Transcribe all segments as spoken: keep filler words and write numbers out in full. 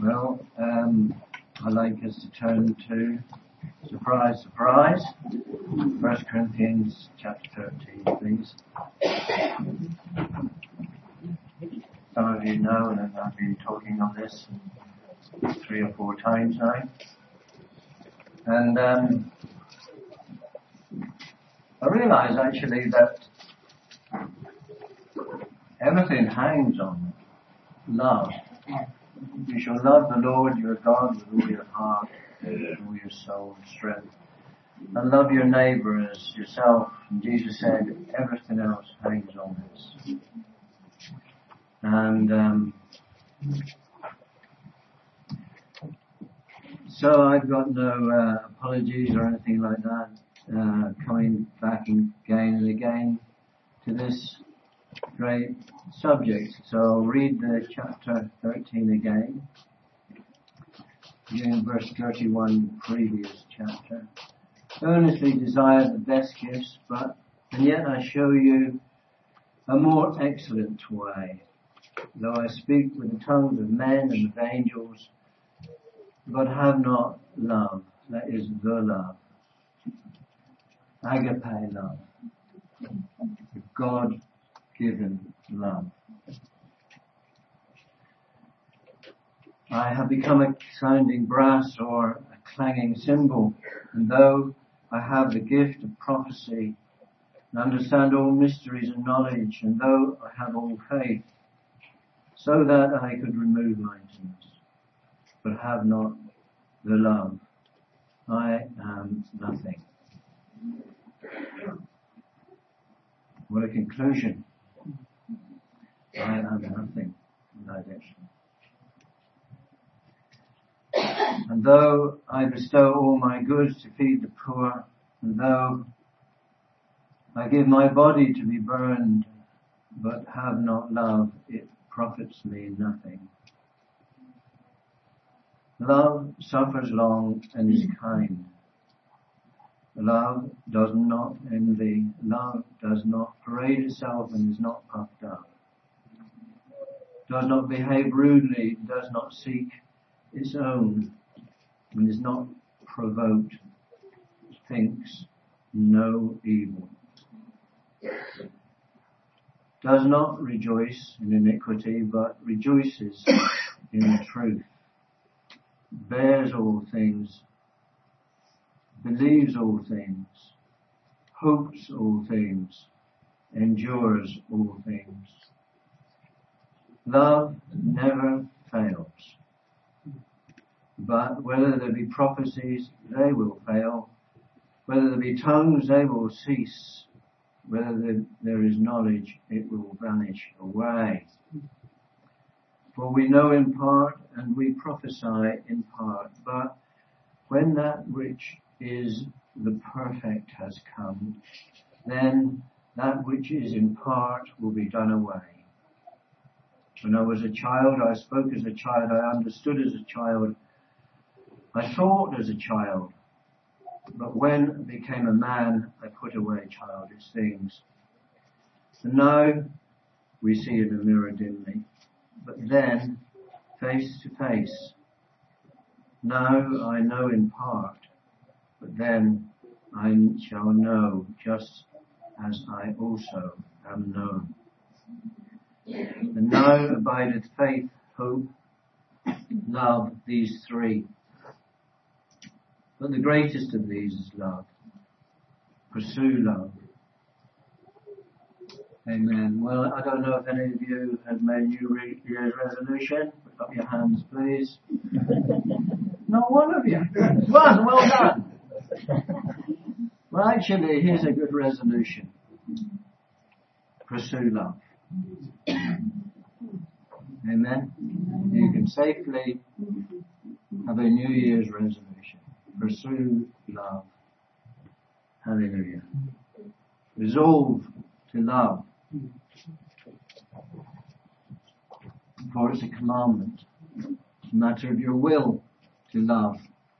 Well, um, I'd like us to turn to, surprise, surprise, First Corinthians chapter thirteen, please. Some of you know that I've been talking on this three or four times now. And um, I realise actually that everything hangs on love. You shall love the Lord your God with all your heart, with all your soul and strength. And love your neighbour as yourself. And Jesus said everything else hangs on this. And um, so I've got no uh, apologies or anything like that, uh, coming back again and again to this great subject. So I'll read the chapter thirteen again, beginning verse thirty-one, previous chapter. Earnestly desire the best gifts, but and yet I show you a more excellent way. Though I speak with the tongues of men and of angels, but have not love, that is the love, agape love, the God-given love. I have become a sounding brass or a clanging cymbal, and though I have the gift of prophecy and understand all mysteries and knowledge, and though I have all faith, so that I could remove mountains, but have not the love, I am nothing. What a conclusion. I am nothing without it. And though I bestow all my goods to feed the poor, and though I give my body to be burned, but have not love, it profits me nothing. Love suffers long and is kind. Love does not envy. Love does not parade itself and is not puffed up. Does not behave rudely, does not seek its own, and is not provoked, thinks no evil. Does not rejoice in iniquity, but rejoices in the truth. Bears all things, believes all things, hopes all things, endures all things. Love never fails. But whether there be prophecies, they will fail. Whether there be tongues, they will cease. Whether there is knowledge, it will vanish away. For we know in part, and we prophesy in part. But when that which is the perfect has come, then that which is in part will be done away. When I was a child, I spoke as a child, I understood as a child, I thought as a child. But when I became a man, I put away childish things. And now we see in a mirror dimly, but then face to face. Now I know in part, but then I shall know just as I also am known. And now abideth faith, hope, love, these three. But the greatest of these is love. Pursue love. Amen. Well, I don't know if any of you have made New Year's resolution. Put up your hands, please. Not one of you. One, well done. Well, actually, here's a good resolution. Pursue love. Amen. You can safely have a New Year's resolution. Pursue love. Hallelujah. Resolve to love. For it's a commandment. It's a matter of your will to love.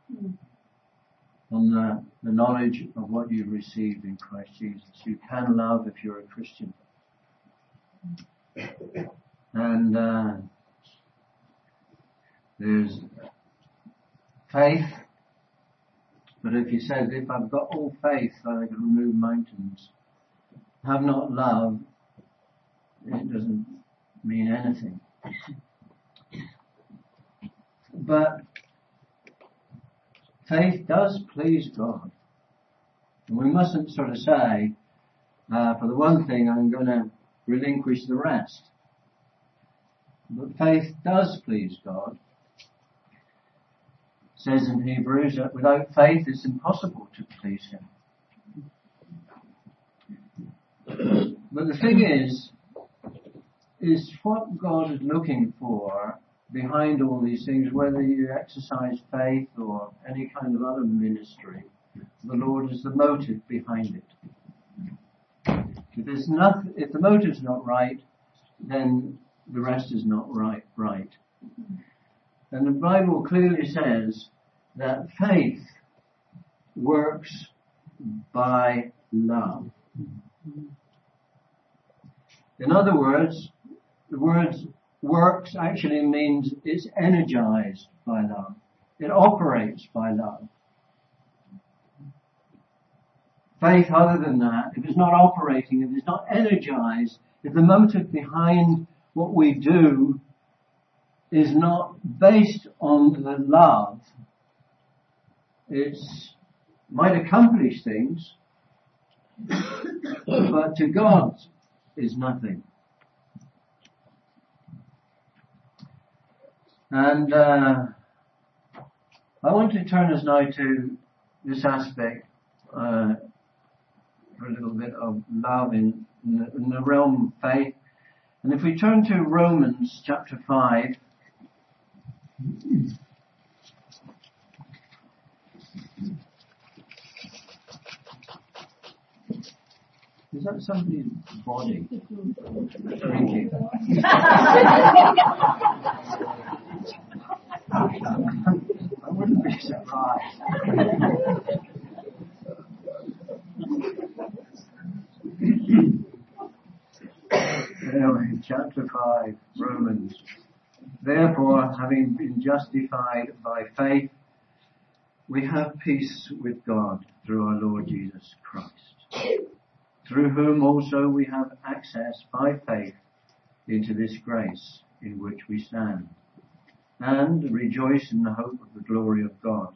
On the, the knowledge of what you've received in Christ Jesus. You can love if you're a Christian. And uh, There's faith, but if he says, if I've got all faith that I can remove mountains, have not love, it doesn't mean anything. But faith does please God. And we mustn't sort of say, uh, for the one thing, I'm going to relinquish the rest. But faith does please God. It says in Hebrews that without faith it's impossible to please Him. But the thing is, is what God is looking for behind all these things, whether you exercise faith or any kind of other ministry, the Lord is the motive behind it. If there's nothing, if the motive's not right, then the rest is not right, right. And the Bible clearly says that faith works by love. In other words, the word works actually means it's energized by love. It operates by love. Faith, other than that, if it's not operating, if it's not energized, if the motive behind what we do is not based on the love, it might accomplish things, but to God is nothing. And uh, I want to turn us now to this aspect uh, for a little bit of love in, in, the, in the realm of faith. And if we turn to Romans chapter five, is that somebody's body drinking? I wouldn't be surprised. Anyway, chapter five, Romans. Therefore, having been justified by faith, we have peace with God through our Lord Jesus Christ, through whom also we have access by faith into this grace in which we stand, and rejoice in the hope of the glory of God.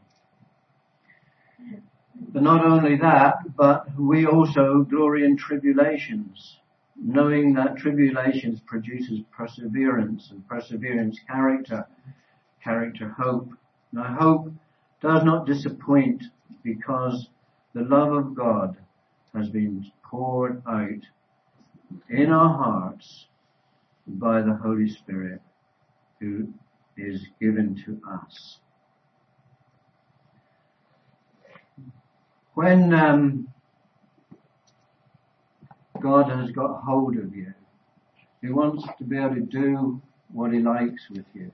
But not only that, but we also glory in tribulations, knowing that tribulations produces perseverance, and perseverance character, character hope. Now hope does not disappoint, because the love of God has been poured out in our hearts by the Holy Spirit who is given to us. When um, God has got hold of you, He wants to be able to do what He likes with you.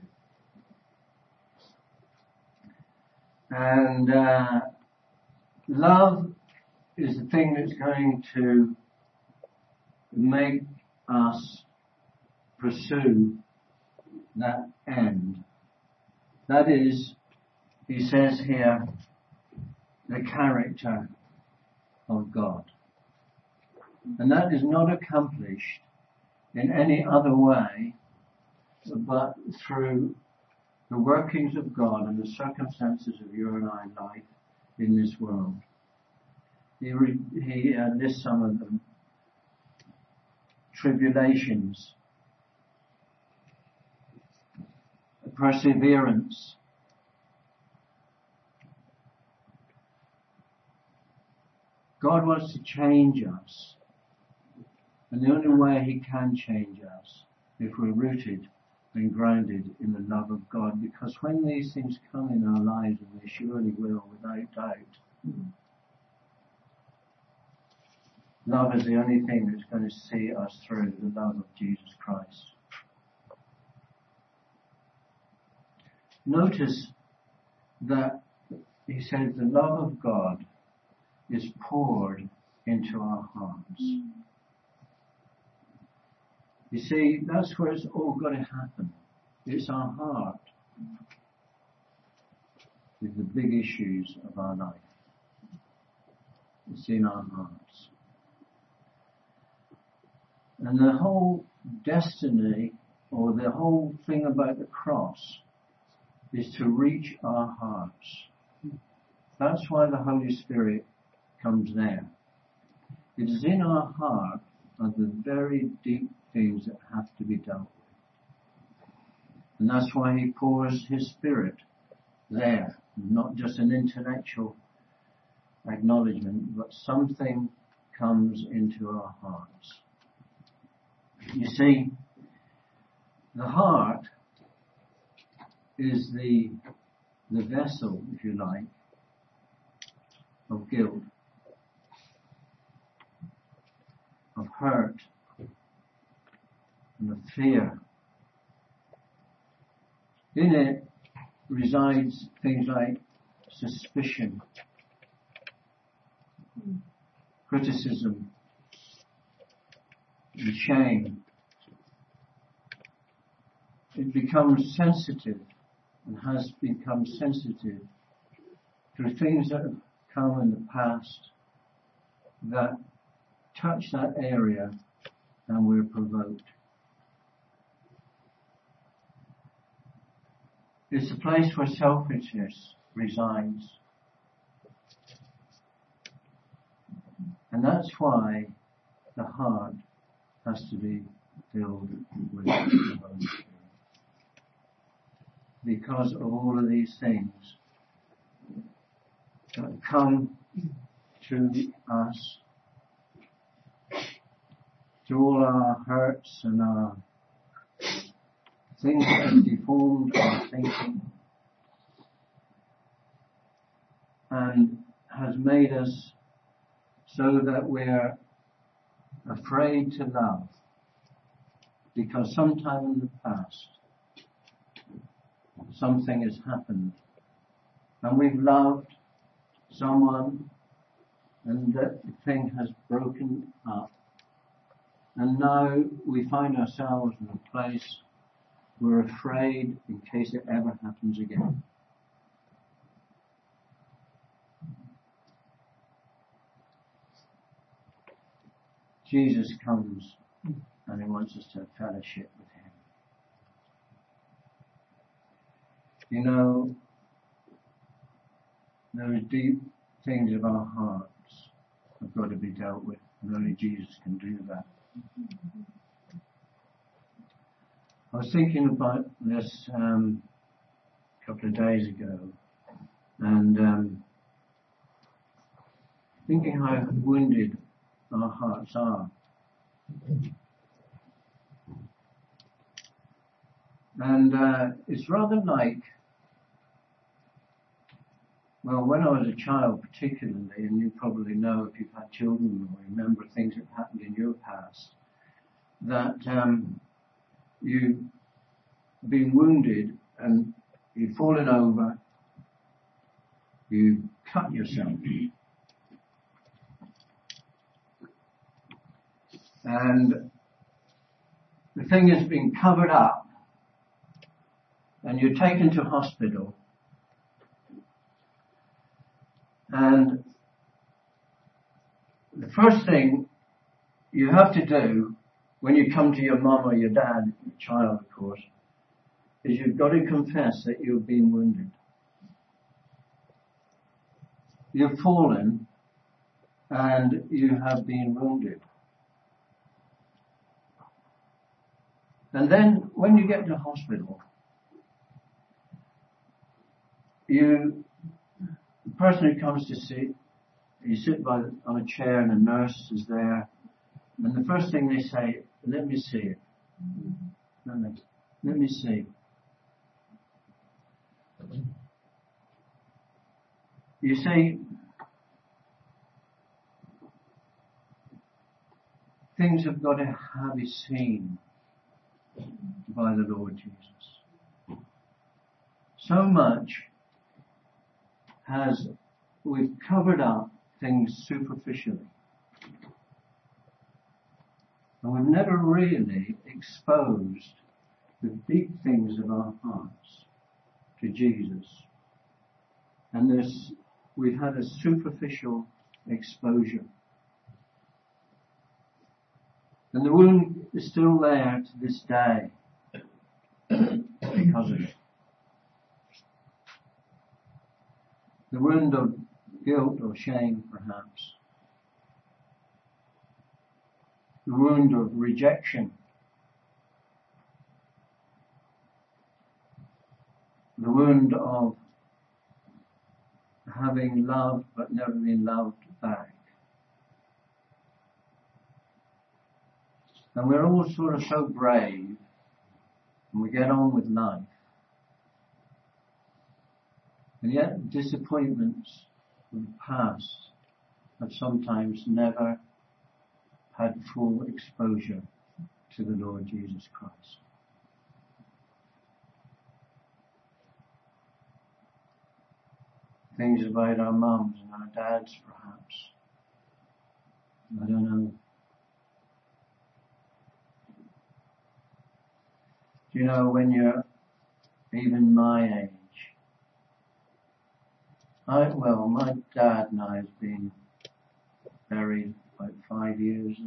And uh, love is the thing that's going to make us pursue that end. That is, he says here, the character of God. And that is not accomplished in any other way but through the workings of God and the circumstances of your and I life in this world. He, re- he uh, lists some of them. Tribulations, perseverance, God wants to change us, and the only way He can change us if we're rooted and grounded in the love of God, because when these things come in our lives, and they surely will without doubt, mm. love is the only thing that's going to see us through, the love of Jesus Christ. Notice that he says the love of God is poured into our hearts. Mm. You see, that's where it's all got to happen. It's our heart. with the big issues of our life. It's in our hearts. And the whole destiny, or the whole thing about the cross, is to reach our hearts. That's why the Holy Spirit comes there. It is in our heart are the very deep things that have to be dealt with. And that's why he pours his Spirit there, not just an intellectual acknowledgement, but something comes into our hearts. You see, the heart is the the vessel, if you like, of guilt, of hurt, and of fear. In it resides things like suspicion, criticism, and shame. It becomes sensitive and has become sensitive to things that have come in the past that touch that area, and we're provoked. It's a place where selfishness resides. And that's why the heart has to be filled with the Holy Spirit. Because of all of these things that come to us, to all our hurts and our things that have deformed our thinking and has made us so that we're afraid to love, because sometime in the past something has happened and we've loved someone and that thing has broken up, and now we find ourselves in a place we're afraid in case it ever happens again. Jesus comes and he wants us to have fellowship with him. You know, those deep things of our hearts have got to be dealt with, and only Jesus can do that. I was thinking about this um, a couple of days ago, and um, thinking how wounded our hearts are. And uh, it's rather like, well, when I was a child particularly, and you probably know if you've had children or remember things that happened in your past, that um, you've been wounded and you've fallen over, you cut yourself. And the thing has been covered up, and you're taken to hospital, and the first thing you have to do when you come to your mum or your dad, your child of course, is you've got to confess that you've been wounded. You've fallen and you have been wounded. And then when you get to hospital, you, the person who comes to see, you sit by on a chair and a nurse is there, and the first thing they say, let me see it. Let me, let me see. You see, things have got to be seen by the Lord Jesus. So much has, we've covered up things superficially. And we've never really exposed the deep things of our hearts to Jesus. And this, we've had a superficial exposure. And the wound is still there to this day because of it. The wound of guilt or shame, perhaps. The wound of rejection. The wound of having loved but never been loved back. And we're all sort of so brave, and we get on with life. And yet disappointments of the past have sometimes never had full exposure to the Lord Jesus Christ. Things about our mums and our dads, perhaps. I don't know. Do you know, when you're even my age, I, well, my dad now has been buried about five years.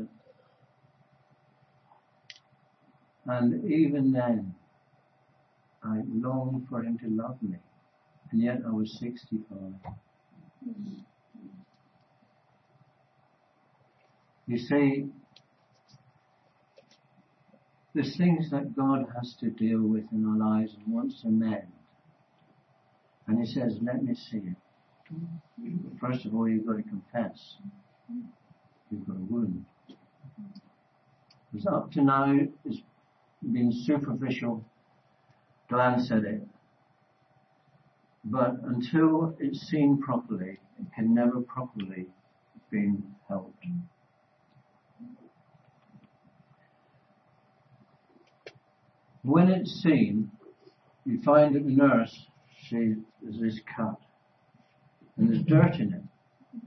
And even then, I longed for him to love me. And yet I was sixty-five. You see, there's things that God has to deal with in our lives and wants to mend. And he says, let me see it. First of all, you've got to confess. You've got a wound. Because up to now, it's been superficial glance at it. But until it's seen properly, it can never properly be helped. When it's seen, you find that the nurse sees there's this cut, and there's dirt in it,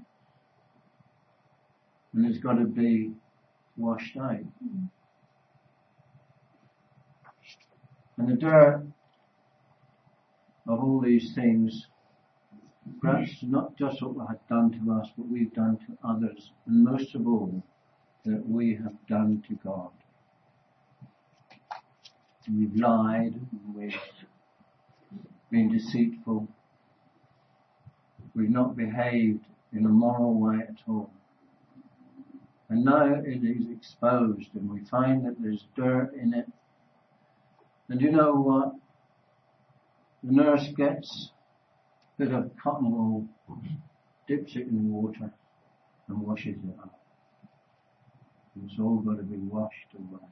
and it's got to be washed out. And the dirt of all these things, perhaps not just what was done to us, but we've done to others, and most of all, that we have done to God. We've lied, we've been deceitful, we've not behaved in a moral way at all. And now it is exposed, and we find that there's dirt in it. And you know what? The nurse gets a bit of cotton wool, dips it in water, and washes it up. And it's all got to be washed away.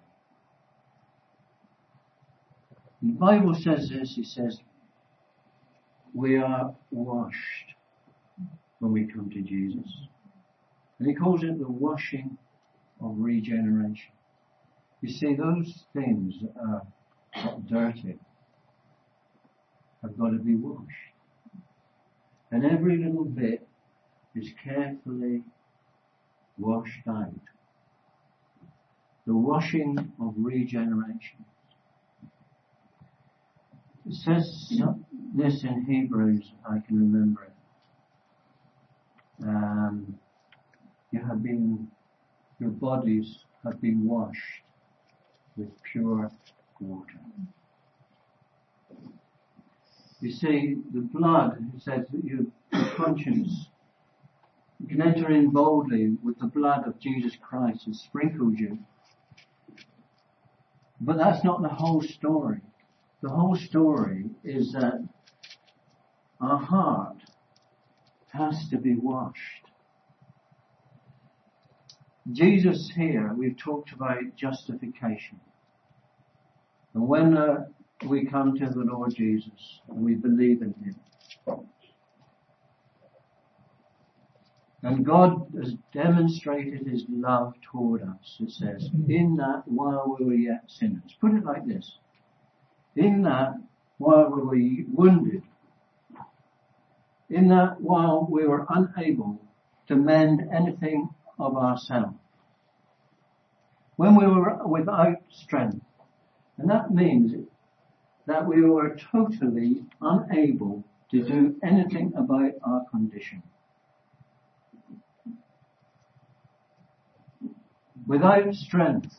And the Bible says this, it says, we are washed when we come to Jesus. And he calls it the washing of regeneration. You see, those things that are dirty have got to be washed. And every little bit is carefully washed out. The washing of regeneration. It says this in Hebrews, I can remember it. Um, you have been, your bodies have been washed with pure water. You see, the blood, it says that your conscience, you can enter in boldly with the blood of Jesus Christ has sprinkled you. But that's not the whole story. The whole story is that our heart has to be washed. Jesus here, we've talked about justification. And when uh, we come to the Lord Jesus and we believe in him, and God has demonstrated his love toward us, it says, in that while we were yet sinners. Put it like this. In that while we were wounded, in that while we were unable to mend anything of ourselves, when we were without strength, and that means that we were totally unable to do anything about our condition. Without strength,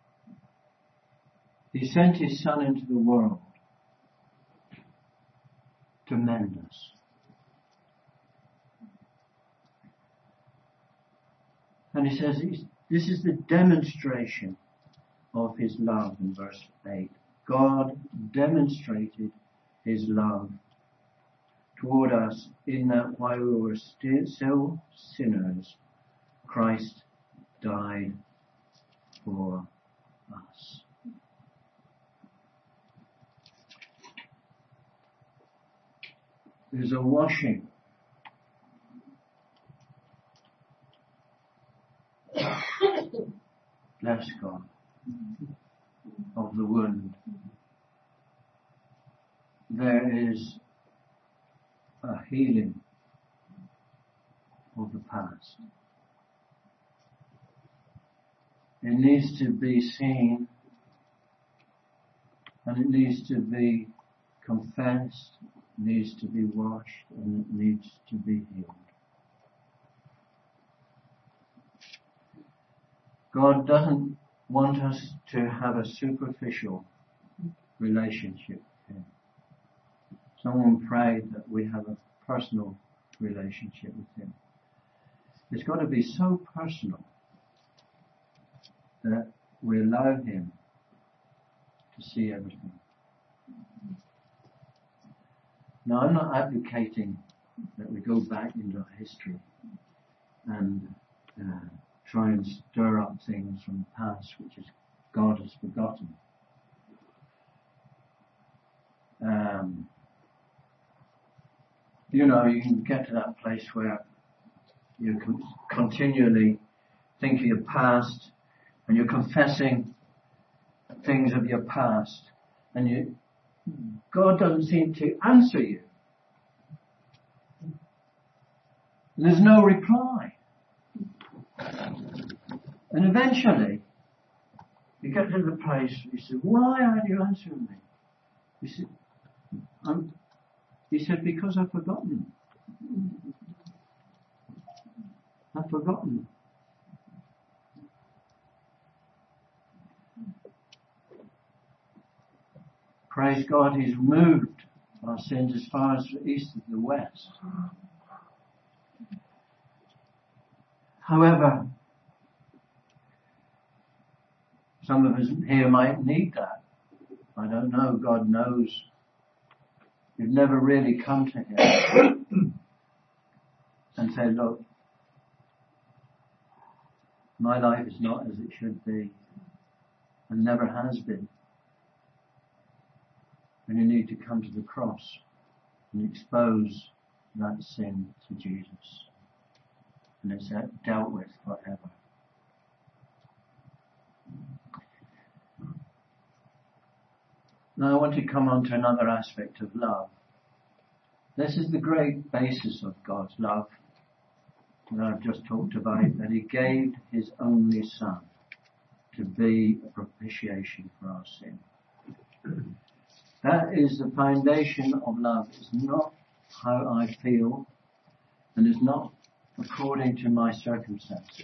he sent his Son into the world to mend us. And he says this is the demonstration of his love in verse eight. God demonstrated his love toward us in that while we were still sinners, Christ died for us. There's a washing. Bless God. Of the wound. There is a healing of the past. It needs to be seen, and it needs to be confessed, needs to be washed, and it needs to be healed. God doesn't want us to have a superficial relationship with him. Someone prayed that we have a personal relationship with him. It's got to be so personal that we allow him to see everything. Now, I'm not advocating that we go back into history and uh, try and stir up things from the past which is God has forgotten. Um, you know, you can get to that place where you can continually think of your past and you're confessing things of your past, and you, God doesn't seem to answer you. There's no reply. And eventually, you get to the place where you say, why aren't you answering me? He said, I'm, he said, because I've forgotten. I've forgotten. Praise God, he's removed our sins as far as the east of the west. However, some of us here might need that. I don't know. God knows. You've never really come to him and said, look, my life is not as it should be and never has been. And you need to come to the cross and expose that sin to Jesus. And it's dealt with forever. Now I want to come on to another aspect of love. This is the great basis of God's love that I've just talked about, that he gave his only Son to be a propitiation for our sin. That is the foundation of love. It's not how I feel, and it's not according to my circumstances.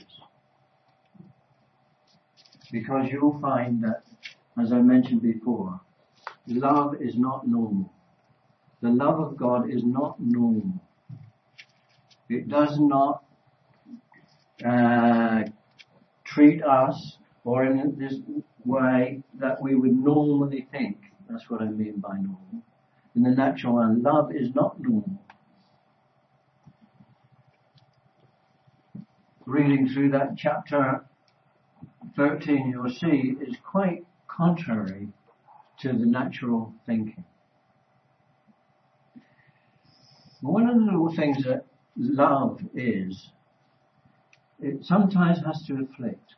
Because you'll find that, as I mentioned before, love is not normal. The love of God is not normal. It does not uh, treat us or in this way that we would normally think. That's what I mean by normal. In the natural man, love is not normal. Reading through that chapter thirteen, you'll see is quite contrary to the natural thinking. One of the little things that love is, it sometimes has to afflict.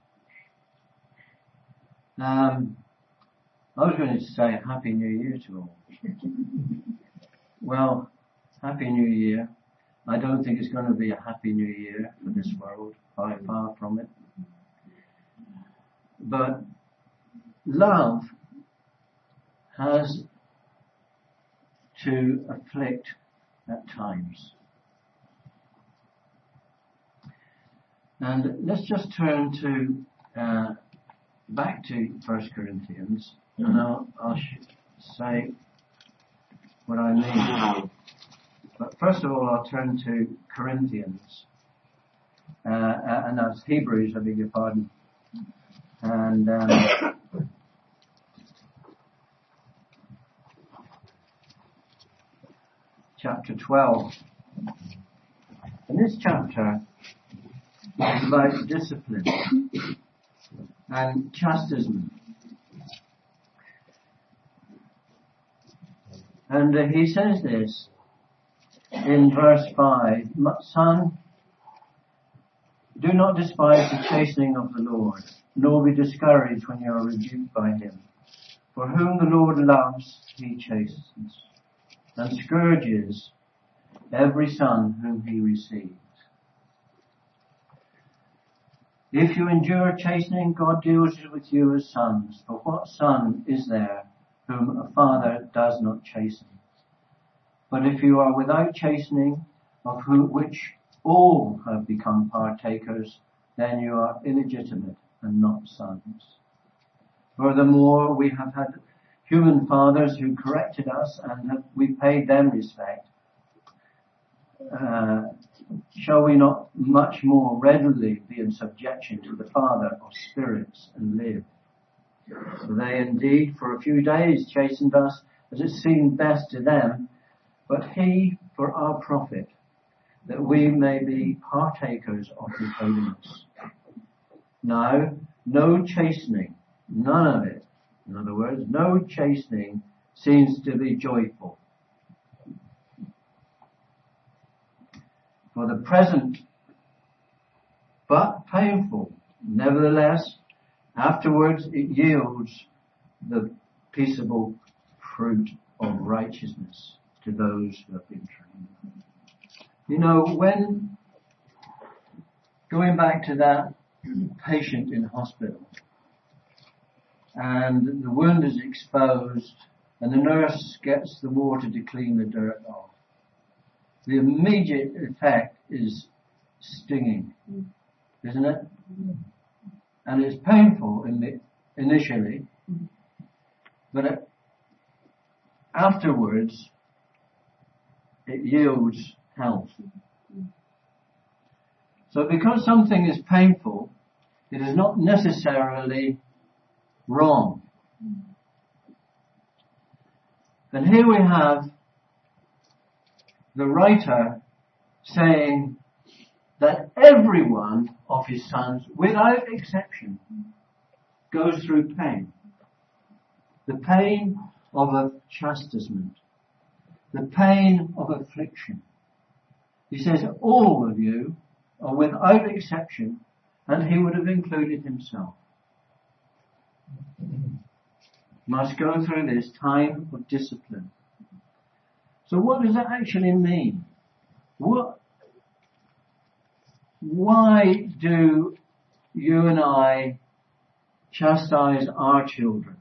Um, I was going to say Happy New Year to all. Well, Happy New Year. I don't think it's going to be a Happy New Year for this world, far, far from it. But love has to afflict at times. And let's just turn to uh, back to First Corinthians, and I'll, I'll sh- say what I mean. But first of all, I'll turn to Corinthians, uh, uh, and that's Hebrews, I beg your pardon. And um, chapter twelve. And this chapter is about discipline and chastisement. And uh, he says this in verse five, Son, do not despise the chastening of the Lord, nor be discouraged when you are rebuked by him. For whom the Lord loves, he chastens, and scourges every son whom he receives. If you endure chastening, God deals with you as sons. For what son is there whom a father does not chasten? But if you are without chastening, of who, which all have become partakers, then you are illegitimate and not sons. Furthermore, we have had human fathers who corrected us, and have, we paid them respect. Uh, shall we not much more readily be in subjection to the Father of spirits and live? For they indeed for a few days chastened us as it seemed best to them, but he for our profit, that we may be partakers of his holiness. Now, no chastening, none of it, in other words, no chastening seems to be joyful. For the present, but painful. Nevertheless, afterwards it yields the peaceable fruit of righteousness to those who have been trained. You know, when, going back to that patient in hospital, and the wound is exposed, and the nurse gets the water to clean the dirt off, the immediate effect is stinging, isn't it? And it's painful in the, initially, but it, afterwards it yields health. So because something is painful, it is not necessarily wrong. And here we have the writer saying that every one of his sons, without exception, goes through pain. The pain of a chastisement. The pain of affliction. He says all of you are without exception, and he would have included himself, must go through this time of discipline. So what does that actually mean? What, why do you and I chastise our children?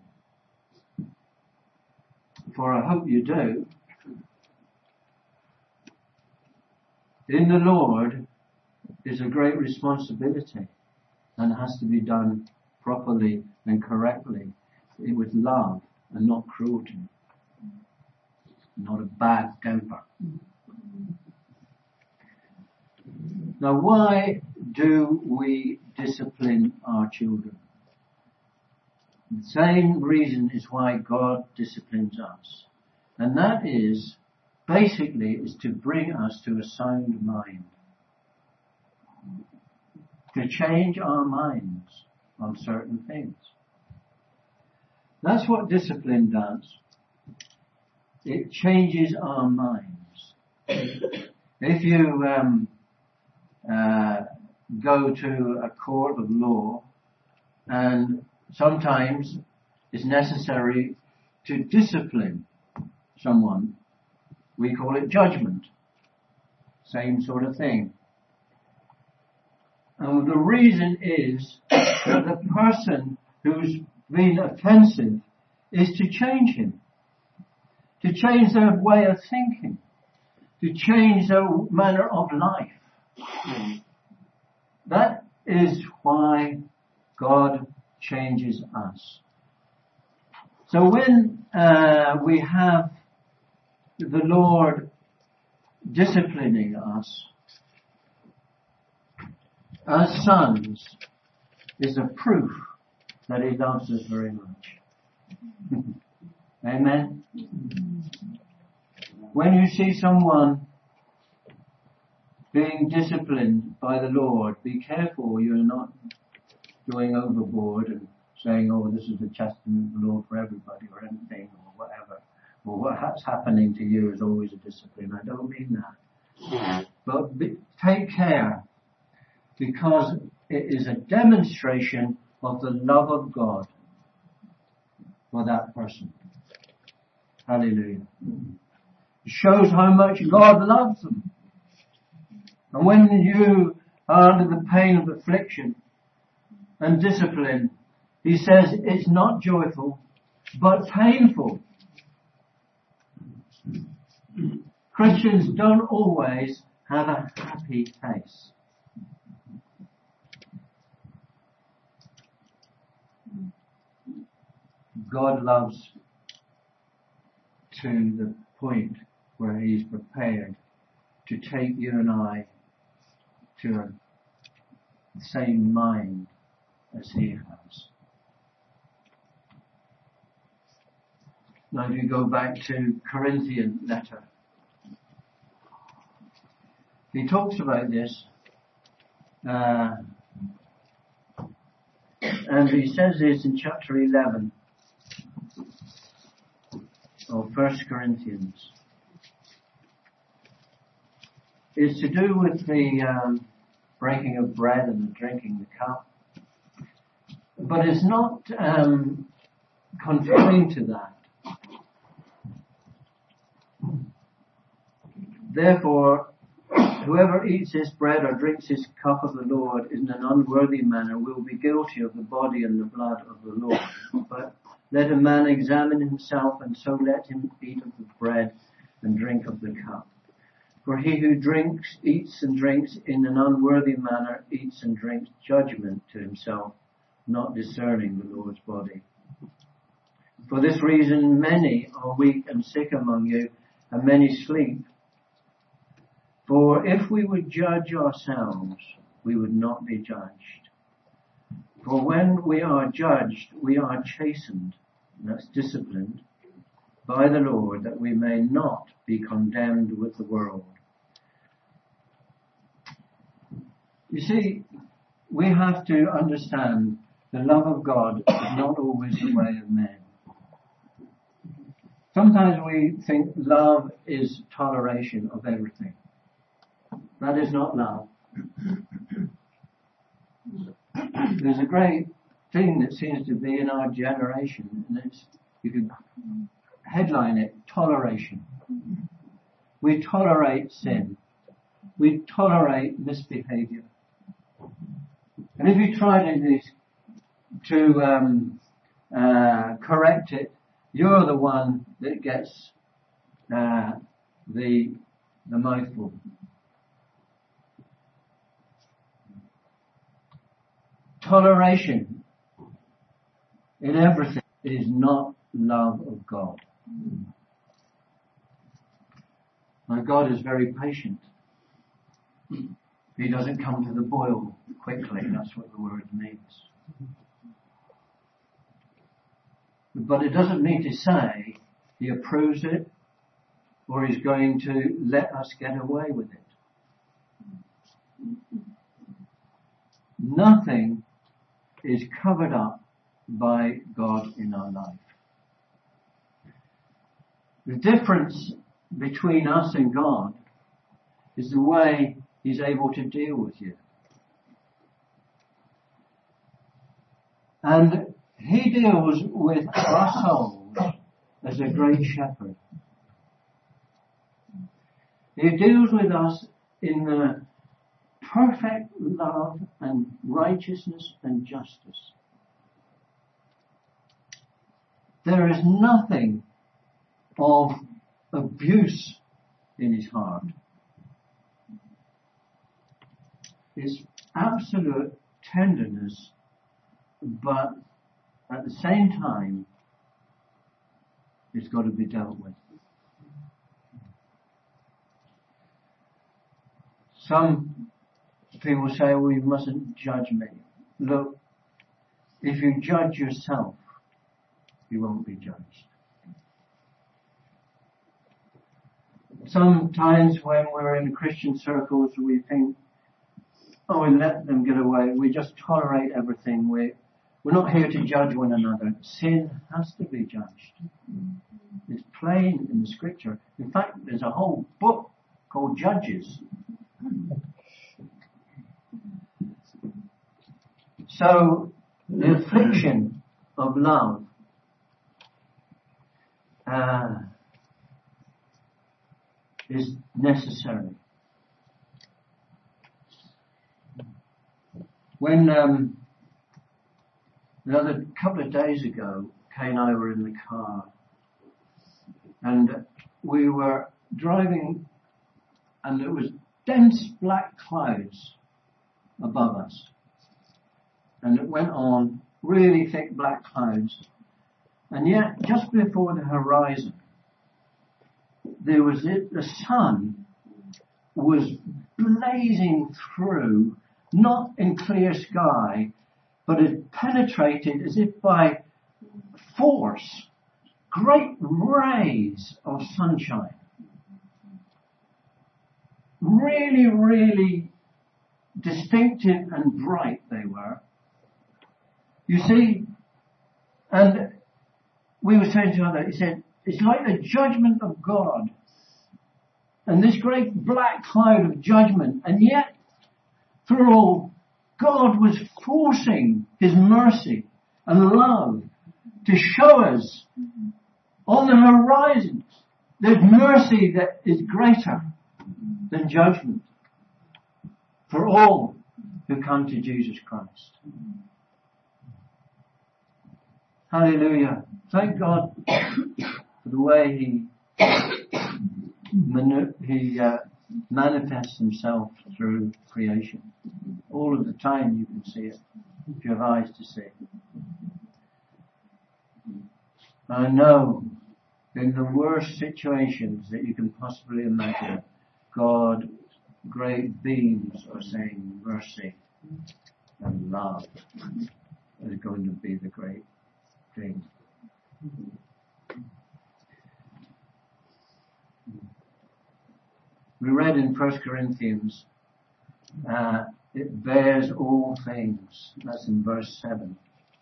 For I hope you do. In the Lord is a great responsibility, and has to be done properly and correctly, with love and not cruelty, not a bad temper. Now, why do we discipline our children? The same reason is why God disciplines us, and that is basically is to bring us to a sound mind, to change our minds on certain things. That's what discipline does. It changes our minds. If you um, uh, go to a court of law, and sometimes it's necessary to discipline someone, we call it judgment. Same sort of thing. And the reason is that the person who's been offensive is to change him. to change their way of thinking, to change their manner of life. Mm. That is why God changes us. So when uh, we have the Lord disciplining us as sons, is a proof that He loves us very much. Amen. When you see someone being disciplined by the Lord, be careful you're not going overboard and saying, oh, this is the chastisement of the Lord for everybody or anything or whatever. Or what's happening to you is always a discipline. I don't mean that. But be, take care, because it is a demonstration of the love of God for that person. Hallelujah. It shows how much God loves them. And when you are under the pain of affliction and discipline, He says it's not joyful, but painful. Christians don't always have a happy face. God loves to the point where He's prepared to take you and I to the same mind as He has. Now if you go back to Corinthian letter, he talks about this, uh, and he says this in chapter eleven of First Corinthians. It's to do with the um, breaking of bread and the drinking the cup, but it's not um, confined to that. Therefore, whoever eats this bread or drinks this cup of the Lord in an unworthy manner will be guilty of the body and the blood of the Lord. But let a man examine himself, and so let him eat of the bread and drink of the cup. For he who drinks, eats and drinks in an unworthy manner, eats and drinks judgment to himself, not discerning the Lord's body. For this reason many are weak and sick among you, and many sleep. For if we would judge ourselves, we would not be judged. For when we are judged, we are chastened, that's disciplined, by the Lord, that we may not be condemned with the world. You see, we have to understand the love of God is not always the way of men. Sometimes we think love is toleration of everything. That is not love. There's a great thing that seems to be in our generation, and it's, you could headline it, toleration. We tolerate sin. We tolerate misbehavior. And if you try to, to um, uh, correct it, you're the one that gets uh, the the mouthful. Toleration in everything is not love of God. Now God is very patient. He doesn't come to the boil quickly. That's what the word means. But it doesn't mean to say He approves it or He's going to let us get away with it. Nothing is covered up by God in our life. The difference between us and God is the way He's able to deal with you. And He deals with our souls as a great shepherd. He deals with us in the perfect love and righteousness and justice. There is nothing of abuse in his heart. It's absolute tenderness, but at the same time, it's got to be dealt with. Some people say, well, you mustn't judge me. Look, if you judge yourself, you won't be judged. Sometimes when we're in Christian circles, we think, oh, we let them get away. We just tolerate everything. We, we're not here to judge one another. Sin has to be judged. It's plain in the scripture. In fact, there's a whole book called Judges. So, the affliction of love uh, is necessary. When um, the other couple of days ago, Kay and I were in the car, and we were driving, and there was dense black clouds above us, and it went on, really thick black clouds, and yet just before the horizon, there was it, the sun was blazing through, not in clear sky, but it penetrated as if by force, great rays of sunshine. Really, really distinctive and bright they were. You see, and we were saying to each other, he said, it's like the judgment of God. And this great black cloud of judgment, and yet, through all, God was forcing his mercy and love to show us on the horizon there's mercy that is greater than judgment for all who come to Jesus Christ. Hallelujah. Thank God for the way he manu- he uh, manifests himself through creation. All of the time you can see it, if you have eyes to see. I know in the worst situations that you can possibly imagine, God, great beings are saying mercy and love is going to be the great thing. We read in First Corinthians, uh, it bears all things. That's in verse seven.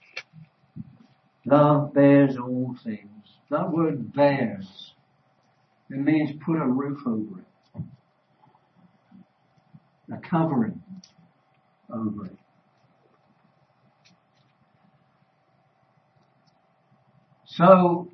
Love bears all things. That word bears, it means put a roof over it. A covering over it. So,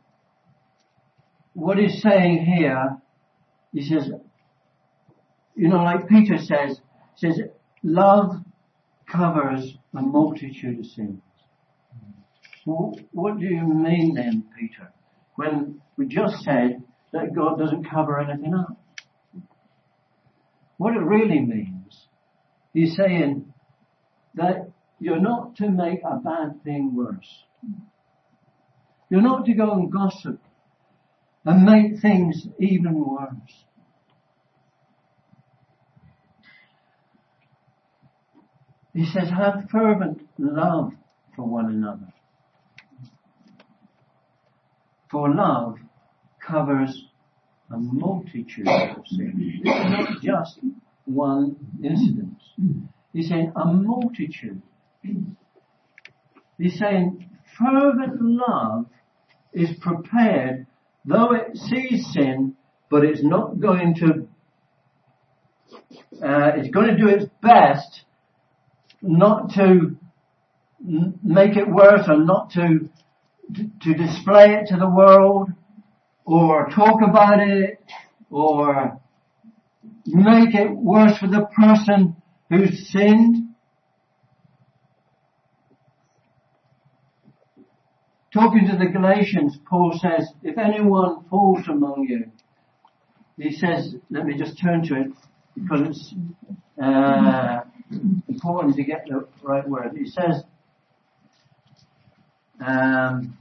what he's saying here, he says, you know, like Peter says, says, love covers a multitude of sins. Well, what do you mean then, Peter, when we just said that God doesn't cover anything up? What it really means, he's saying that you're not to make a bad thing worse. You're not to go and gossip and make things even worse. He says, have fervent love for one another. For love covers a multitude of sins. It's not just one incident. He's saying a multitude. He's saying fervent love is prepared, though it sees sin, but it's not going to, uh, it's going to do its best not to n- make it worse or not to, to, to display it to the world or talk about it or make it worse for the person who's sinned. talking to the Galatians, Paul says, if anyone falls among you, he says, let me just turn to it because it's uh, important to get the right word. He says, um,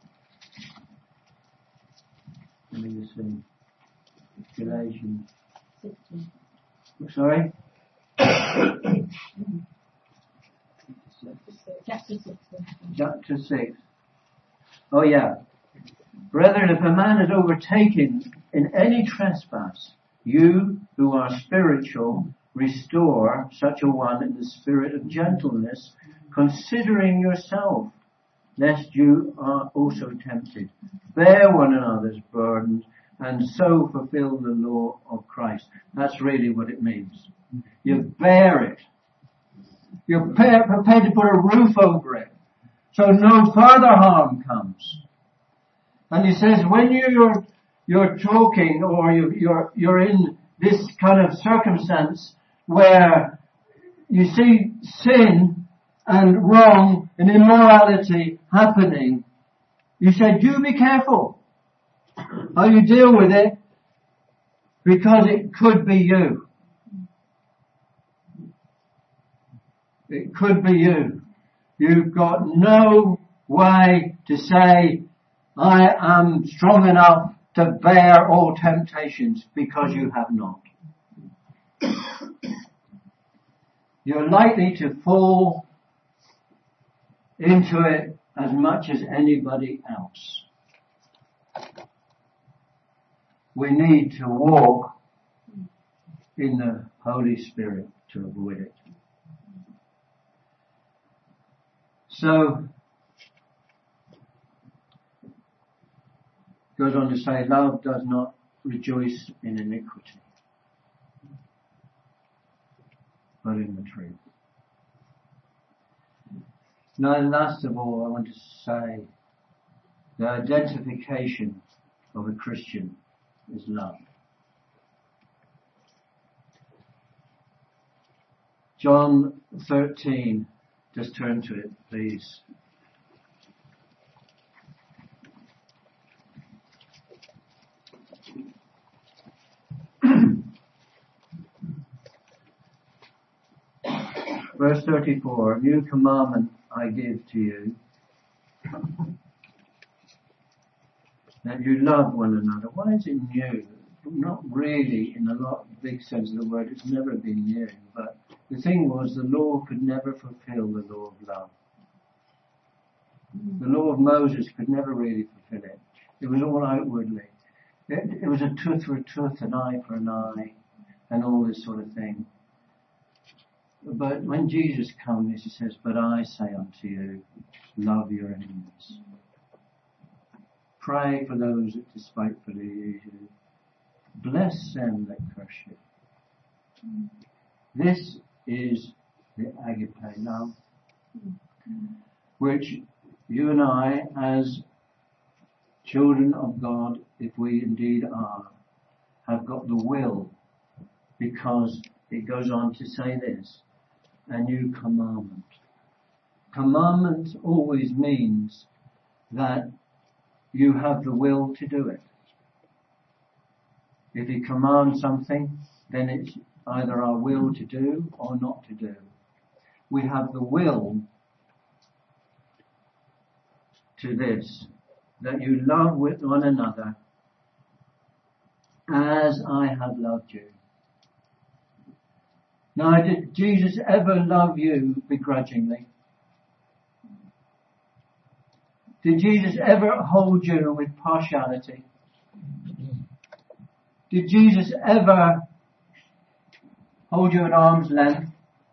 let me just see, Galatians. Sorry? Chapter six. Chapter six. Oh yeah. Brethren, if a man is overtaken in any trespass, you who are spiritual, restore such a one in the spirit of gentleness, considering yourself, lest you are also tempted. Bear one another's burdens, and so fulfill the law of Christ. That's really what it means. You bear it. You're prepared to put a roof over it, so no further harm comes. And he says, when you're you're talking or you, you're you're in this kind of circumstance where you see sin and wrong and immorality happening, you said, you be careful how you deal with it, because it could be you. It could be you. You've got no way to say, I am strong enough to bear all temptations, because you have not. You're likely to fall into it as much as anybody else. We need to walk in the Holy Spirit to avoid it. So, goes on to say, love does not rejoice in iniquity, but in the truth. Now, last of all, I want to say the identification of a Christian is love. John thirteen, just turn to it, please. Verse thirty-four, a new commandment I give to you, that you love one another. Why is it new? Not really, in a lot big sense of the word, it's never been new, but the thing was, the law could never fulfill the law of love. The law of Moses could never really fulfill it. It was all outwardly. It, it was a tooth for a tooth, an eye for an eye, and all this sort of thing. But when Jesus comes, he says, but I say unto you, love your enemies. Pray for those that despitefully use you. Bless them that curse you. This is the agape love, which you and I, as children of God, if we indeed are, have got the will, because it goes on to say this, a new commandment. Commandment always means that you have the will to do it. If he commands something, then it's either our will to do or not to do. We have the will to this, that you love with one another as I have loved you. Now, did Jesus ever love you begrudgingly? Did Jesus ever hold you with partiality? Did Jesus ever hold you at arm's length?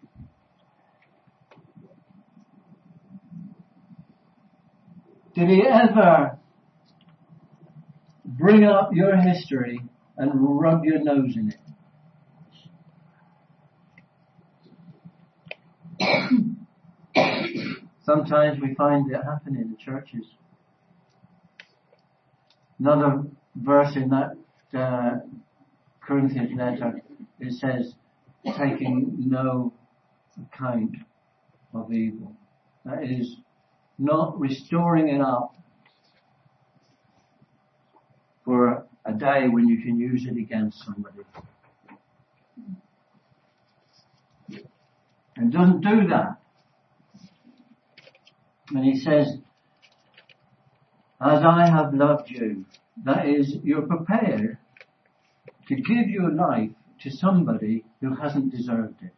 Did he ever bring up your history and rub your nose in it? Sometimes we find it happen in the churches. Another verse in that uh, Corinthians letter, it says, taking no account of evil. That is, not restoring it up a day when you can use it against somebody. And doesn't do that. And he says, as I have loved you, that is, you're prepared to give your life to somebody who hasn't deserved it.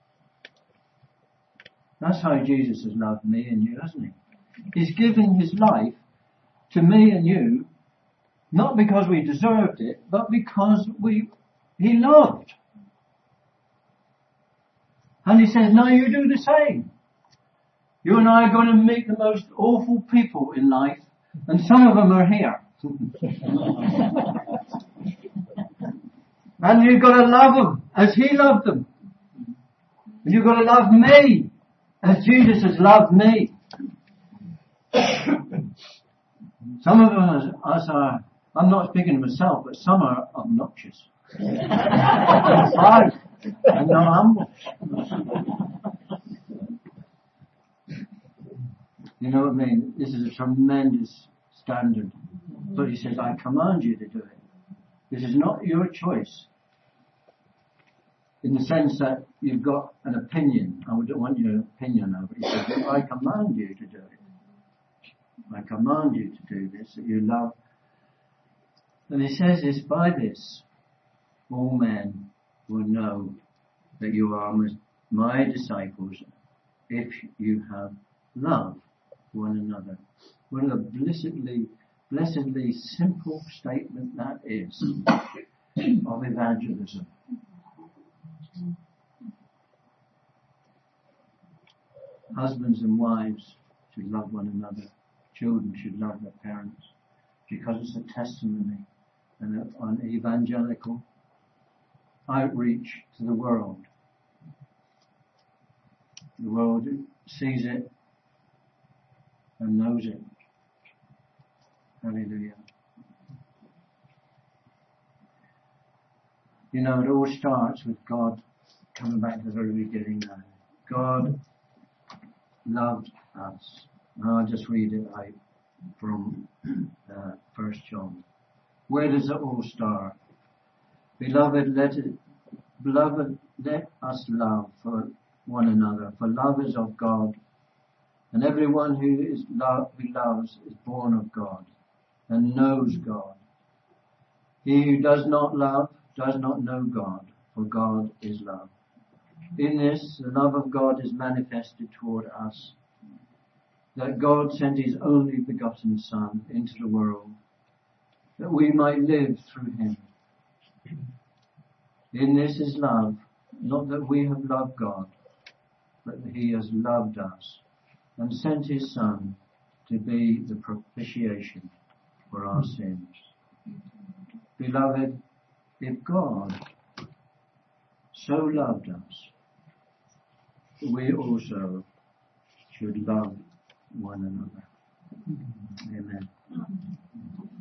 That's how Jesus has loved me and you, hasn't he? He's given his life to me and you, not because we deserved it, but because we, he loved. And he says, now you do the same. You and I are going to meet the most awful people in life, and some of them are here. And you've got to love them as he loved them. And you've got to love me as Jesus has loved me. Some of us, us are, I'm not speaking to myself, but some are obnoxious. Pride and not humble. You know what I mean? This is a tremendous standard. But he says, I command you to do it. This is not your choice. In the sense that you've got an opinion. I don't want your opinion now, but he says, I command you to do it. I command you to do this, that you love. And he says this, by this, all men will know that you are my disciples if you have love one another. What a blessedly, blessedly simple statement that is of evangelism. Husbands and wives should love one another. Children should love their parents because it's a testimony and an evangelical outreach to the world. The world sees it and knows it. Hallelujah. You know, it all starts with God, coming back to the very beginning now. God loved us. And I'll just read it out from uh, First John. Where does it all start? Beloved, let it, beloved, let us love for one another, for love is of God, and everyone who is love, who loves is born of God and knows God. He who does not love does not know God, for God is love. In this, the love of God is manifested toward us, that God sent his only begotten Son into the world, that we might live through him. In this is love, not that we have loved God, but that he has loved us and sent his Son to be the propitiation for our sins. Beloved, if God so loved us, we also should love one another. Amen.